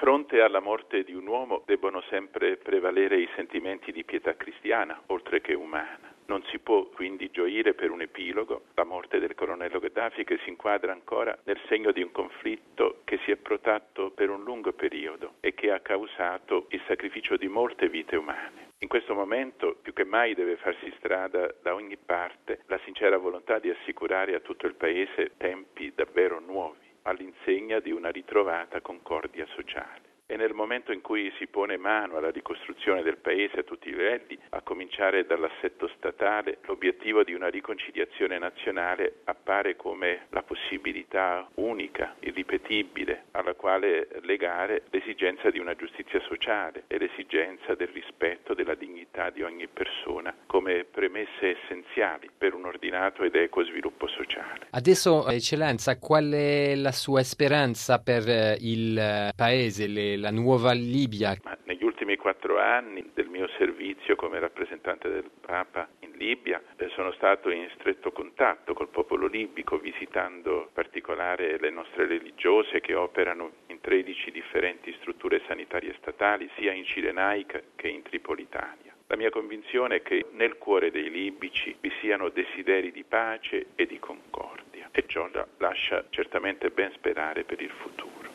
fronte alla morte di un uomo debbono sempre prevalere i sentimenti di pietà cristiana, oltre che umana. Non si può quindi gioire per un epilogo, la morte del colonnello Gheddafi, che si inquadra ancora nel segno di un conflitto che si è protratto per un lungo periodo e che ha causato il sacrificio di molte vite umane. In questo momento più che mai deve farsi strada da ogni parte la sincera volontà di assicurare a tutto il Paese tempi davvero nuovi, all'insegna di una ritrovata concordia sociale. E nel momento in cui si pone mano alla ricostruzione del Paese a tutti i livelli, a cominciare dall'assetto statale, l'obiettivo di una riconciliazione nazionale appare come la possibilità unica, irripetibile, alla quale legare l'esigenza di una giustizia sociale e l'esigenza del rispetto della dignità di ogni persona come premesse essenziali per un ordinato ed equo sviluppo sociale. Adesso, Eccellenza, qual è la sua speranza per il Paese, la nuova Libia? Negli ultimi 4 anni del mio servizio come rappresentante del Papa in Libia sono stato in stretto contatto col popolo libico, visitando in particolare le nostre religiose che operano in 13 differenti strutture sanitarie statali, sia in Cirenaica che in Tripolitania. La mia convinzione è che nel cuore dei libici vi siano desideri di pace e di concordia, e ciò lascia certamente ben sperare per il futuro.